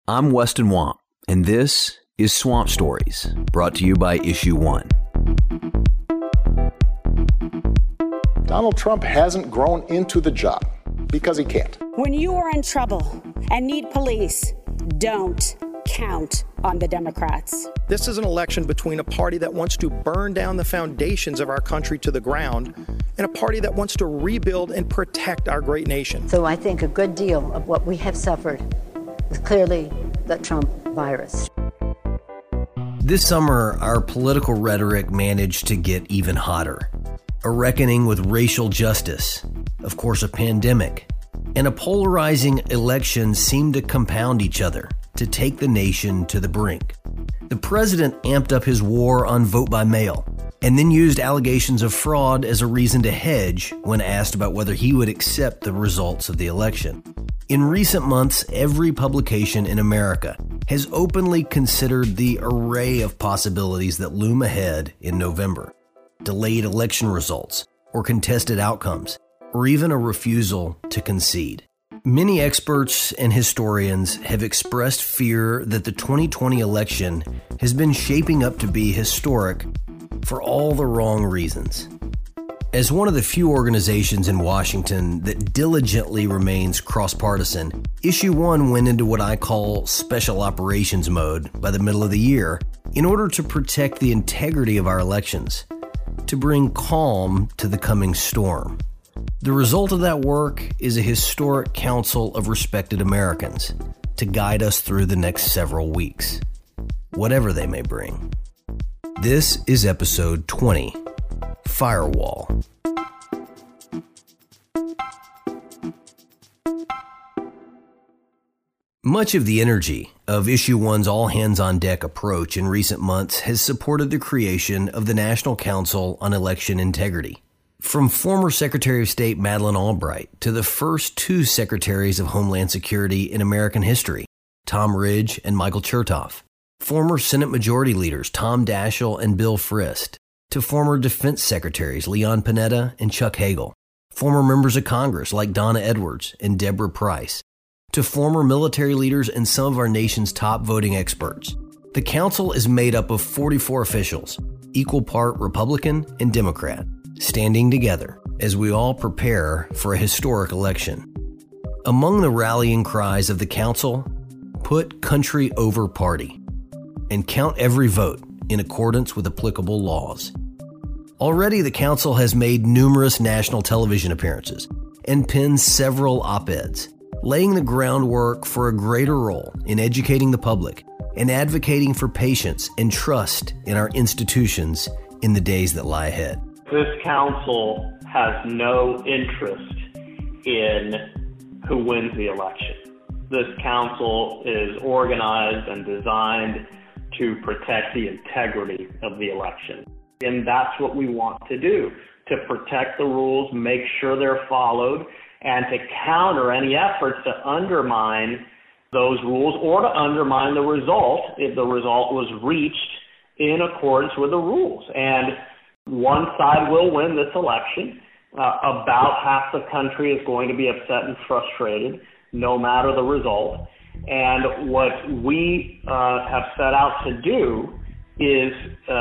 I'm Weston Wamp, and this is Swamp Stories, brought to you by Issue One. Donald Trump hasn't grown into the job because he can't. When you are in trouble and need police, don't count on the Democrats. This is an election between a party that wants to burn down the foundations of our country to the ground and a party that wants to rebuild and protect our great nation. So I think a good deal of what we have suffered is clearly the Trump virus. This summer, our political rhetoric managed to get even hotter. A reckoning with racial justice, of course a pandemic, and a polarizing election seemed to compound each other to take the nation to the brink. The president amped up his war on vote by mail, and then used allegations of fraud as a reason to hedge when asked about whether he would accept the results of the election. In recent months, every publication in America has openly considered the array of possibilities that loom ahead in November. Delayed election results, or contested outcomes, or even a refusal to concede. Many experts and historians have expressed fear that the 2020 election has been shaping up to be historic for all the wrong reasons. As one of the few organizations in Washington that diligently remains cross-partisan, Issue One went into what I call special operations mode by the middle of the year in order to protect the integrity of our elections, to bring calm to the coming storm. The result of that work is a historic council of respected Americans to guide us through the next several weeks, whatever they may bring. This is episode 20, Firewall. Much of the energy of Issue One's all-hands-on-deck approach in recent months has supported the creation of the National Council on Election Integrity. From former Secretary of State Madeleine Albright to the first two Secretaries of Homeland Security in American history, Tom Ridge and Michael Chertoff, former Senate Majority Leaders Tom Daschle and Bill Frist, to former Defense Secretaries Leon Panetta and Chuck Hagel, former members of Congress like Donna Edwards and Deborah Price, to former military leaders and some of our nation's top voting experts. The council is made up of 44 officials, equal part Republican and Democrat, standing together as we all prepare for a historic election. Among the rallying cries of the council, put country over party and count every vote in accordance with applicable laws. Already the council has made numerous national television appearances and penned several op-eds, laying the groundwork for a greater role in educating the public and advocating for patience and trust in our institutions in the days that lie ahead. This council has no interest in who wins the election. This council is organized and designed to protect the integrity of the election. And that's what we want to do, to protect the rules, make sure they're followed, and to counter any efforts to undermine those rules or to undermine the result if the result was reached in accordance with the rules. And one side will win this election. About half the country is going to be upset and frustrated, no matter the result. And what we have set out to do is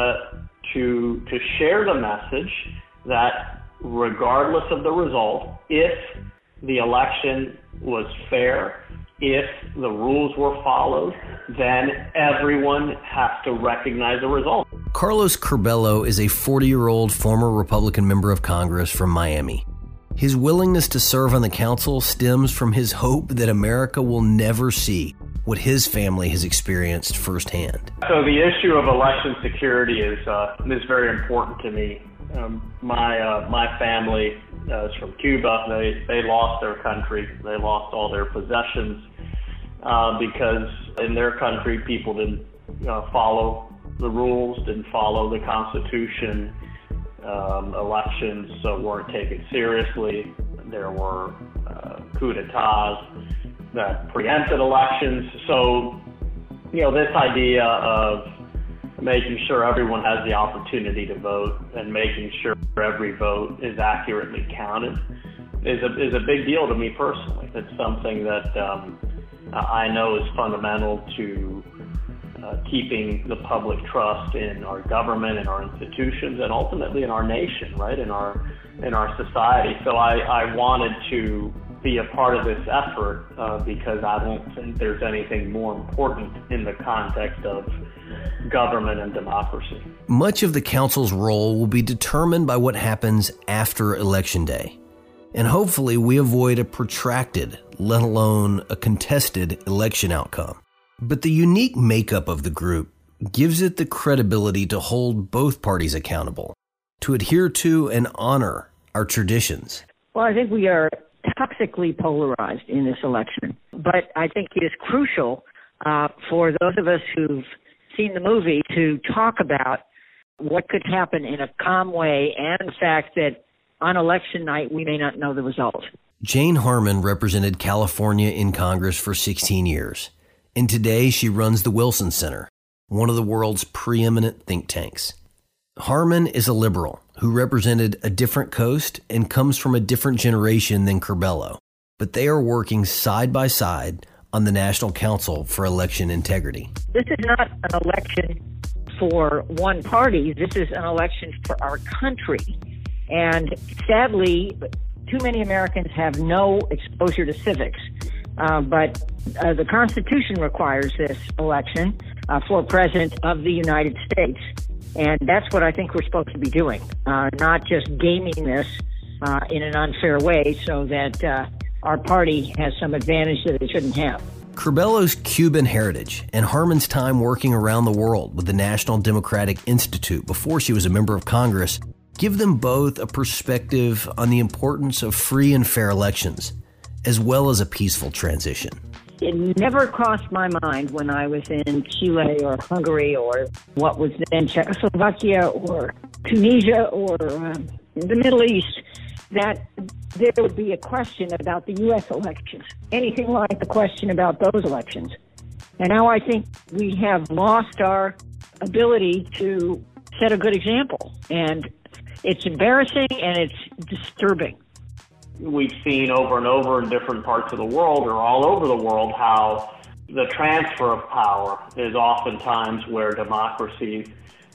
to share the message that regardless of the result, if the election was fair, if the rules were followed, then everyone has to recognize the result. Carlos Curbelo is a 40-year-old former Republican member of Congress from Miami. His willingness to serve on the council stems from his hope that America will never see what his family has experienced firsthand. So the issue of election security is very important to me. My family is from Cuba. They lost their country. They lost all their possessions because in their country people didn't follow the rules, didn't follow the Constitution. Elections weren't taken seriously. There were coup d'etats that preempted elections. So, this idea of making sure everyone has the opportunity to vote and making sure every vote is accurately counted is a big deal to me personally. It's something that I know is fundamental to keeping the public trust in our government, in our institutions, and ultimately in our nation, right, in our society. So I wanted to be a part of this effort because I don't think there's anything more important in the context of government and democracy. Much of the council's role will be determined by what happens after Election Day. And hopefully we avoid a protracted, let alone a contested election outcome. But the unique makeup of the group gives it the credibility to hold both parties accountable, to adhere to and honor our traditions. Well, I think we are toxically polarized in this election, but I think it is crucial for those of us who've seen the movie to talk about what could happen in a calm way and the fact that on election night we may not know the result. Jane Harman represented California in Congress for 16 years. And today she runs the Wilson Center, one of the world's preeminent think tanks. Harman is a liberal who represented a different coast and comes from a different generation than Curbelo, but they are working side by side on the National Council for Election Integrity. This is not an election for one party. This is an election for our country. And sadly, too many Americans have no exposure to civics. But the Constitution requires this election for President of the United States. And that's what I think we're supposed to be doing, not just gaming this in an unfair way so that our party has some advantage that it shouldn't have. Curbelo's Cuban heritage and Harman's time working around the world with the National Democratic Institute before she was a member of Congress give them both a perspective on the importance of free and fair elections, as well as a peaceful transition. It never crossed my mind when I was in Chile or Hungary or what was then Czechoslovakia or Tunisia or the Middle East that there would be a question about the U.S. elections, anything like the question about those elections. And now I think we have lost our ability to set a good example. And it's embarrassing and it's disturbing. We've seen over and over in different parts of the world or all over the world how the transfer of power is oftentimes where democracies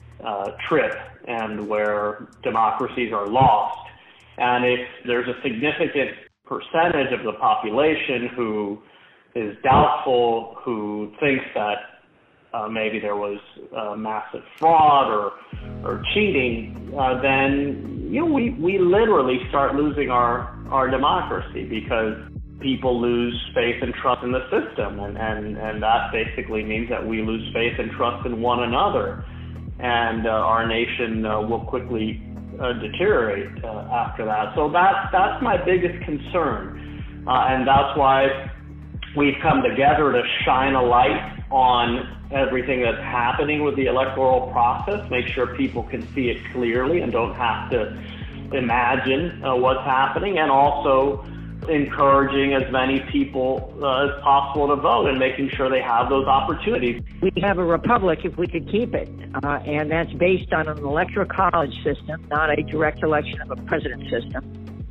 trip and where democracies are lost. And if there's a significant percentage of the population who is doubtful, who thinks that maybe there was massive fraud or cheating, then we literally start losing our democracy because people lose faith and trust in the system, and that basically means that we lose faith and trust in one another, and our nation will quickly deteriorate after that. So that's my biggest concern, and that's why we've come together to shine a light on everything that's happening with the electoral process, make sure people can see it clearly and don't have to imagine what's happening, and also encouraging as many people as possible to vote and making sure they have those opportunities. We have a republic if we could keep it, and that's based on an electoral college system, not a direct election of a president system.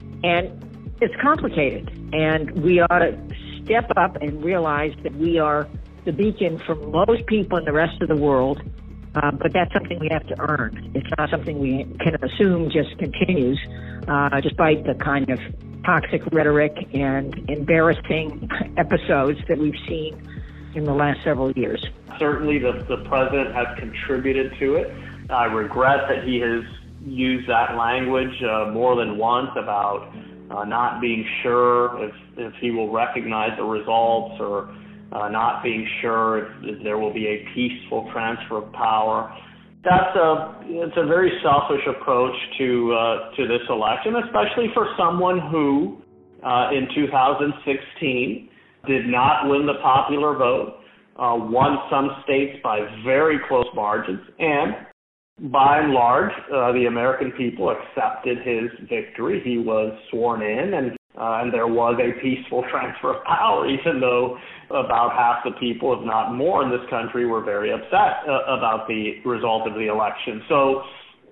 And it's complicated, and we ought to step up and realize that we are the beacon for most people in the rest of the world, but that's something we have to earn. It's not something we can assume just continues, despite the kind of toxic rhetoric and embarrassing episodes that we've seen in the last several years. Certainly the president has contributed to it. I regret that he has used that language more than once about not being sure if he will recognize the results, or not being sure if there will be a peaceful transfer of power. It's a very selfish approach to this election, especially for someone who, in 2016, did not win the popular vote, won some states by very close margins, and by and large, the American people accepted his victory. He was sworn in, and there was a peaceful transfer of power, even though about half the people, if not more, in this country were very upset about the result of the election. So,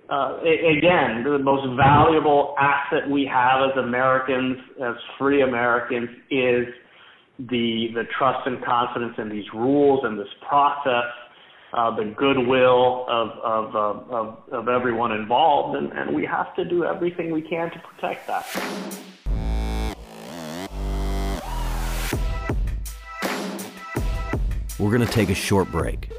again, the most valuable asset we have as Americans, as free Americans, is the trust and confidence in these rules and this process, the goodwill of everyone involved, and we have to do everything we can to protect that. We're going to take a short break.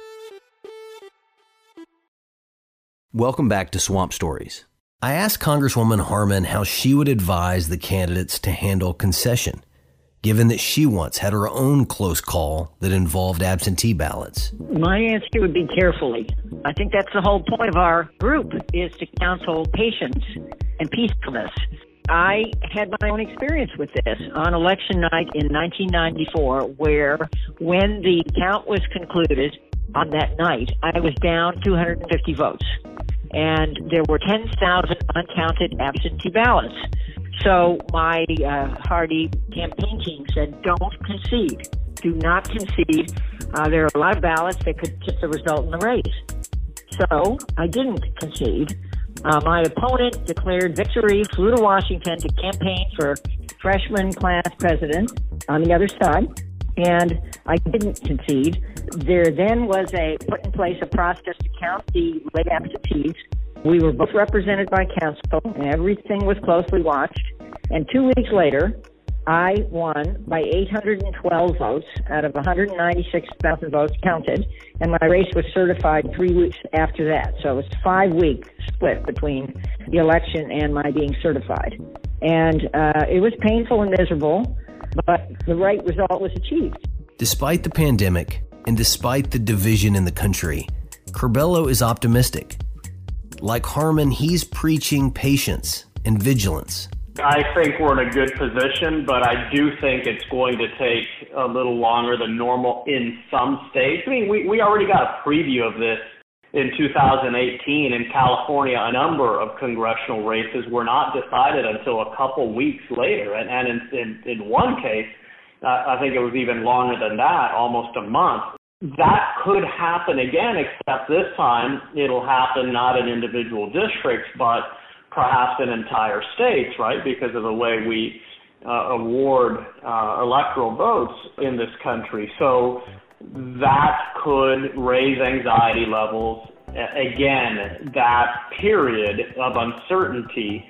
Welcome back to Swamp Stories. I asked Congresswoman Harman how she would advise the candidates to handle concession, given that she once had her own close call that involved absentee ballots. My answer would be carefully. I think that's the whole point of our group, is to counsel patience and peacefulness. I had my own experience with this on election night in 1994, where when the count was concluded on that night, I was down 250 votes, and there were 10,000 uncounted absentee ballots. So my hardy campaign team said, don't concede. Do not concede. There are a lot of ballots that could tip the result in the race. So I didn't concede. My opponent declared victory, flew to Washington to campaign for freshman class president on the other side, and I didn't concede. There then was put in place a process to count the late absentees. We were both represented by counsel, and everything was closely watched. And 2 weeks later, I won by 812 votes out of 196,000 votes counted, and my race was certified 3 weeks after that. So it was a 5-week split between the election and my being certified. And it was painful and miserable, but the right result was achieved. Despite the pandemic and despite the division in the country, Curbelo is optimistic. Like Harman, he's preaching patience and vigilance. I think we're in a good position, but I do think it's going to take a little longer than normal in some states. I mean, we already got a preview of this in 2018 in California. A number of congressional races were not decided until a couple weeks later. And in one case, I think it was even longer than that, almost a month. That could happen again, except this time it'll happen not in individual districts, but perhaps in entire states, right, because of the way we award electoral votes in this country. So that could raise anxiety levels. Again, that period of uncertainty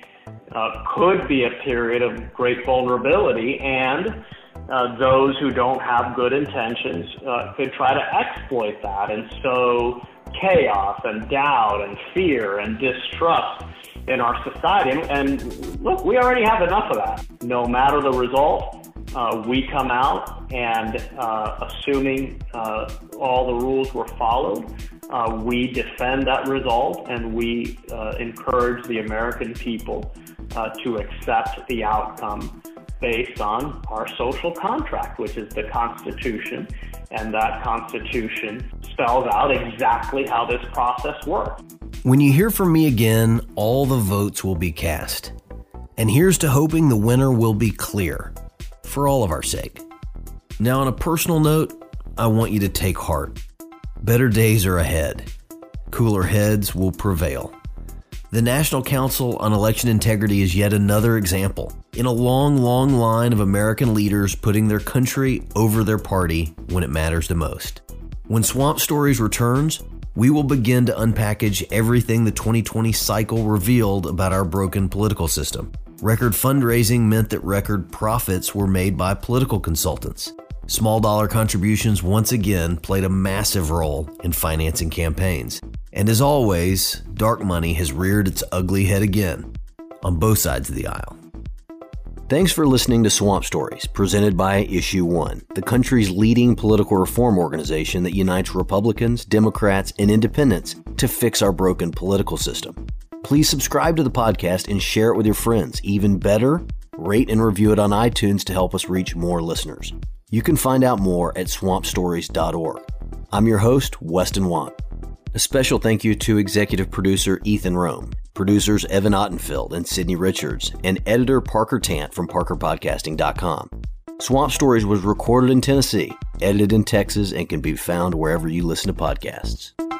could be a period of great vulnerability, and those who don't have good intentions could try to exploit that and sow chaos and doubt and fear and distrust in our society. And look, we already have enough of that. No matter the result, we come out and assuming all the rules were followed, we defend that result, and we encourage the American people to accept the outcome based on our social contract, which is the Constitution, and that Constitution spells out exactly how this process works. When you hear from me again, all the votes will be cast. And here's to hoping the winner will be clear, for all of our sake. Now, on a personal note, I want you to take heart. Better days are ahead. Cooler heads will prevail. The National Council on Election Integrity is yet another example in a long, long line of American leaders putting their country over their party when it matters the most. When Swamp Stories returns, we will begin to unpackage everything the 2020 cycle revealed about our broken political system. Record fundraising meant that record profits were made by political consultants. Small dollar contributions once again played a massive role in financing campaigns. And as always, dark money has reared its ugly head again on both sides of the aisle. Thanks for listening to Swamp Stories, presented by Issue One, the country's leading political reform organization that unites Republicans, Democrats, and independents to fix our broken political system. Please subscribe to the podcast and share it with your friends. Even better, rate and review it on iTunes to help us reach more listeners. You can find out more at swampstories.org. I'm your host, Weston Want. A special thank you to executive producer Ethan Rome, producers Evan Ottenfeld and Sydney Richards, and editor Parker Tant from parkerpodcasting.com. Swamp Stories was recorded in Tennessee, edited in Texas, and can be found wherever you listen to podcasts.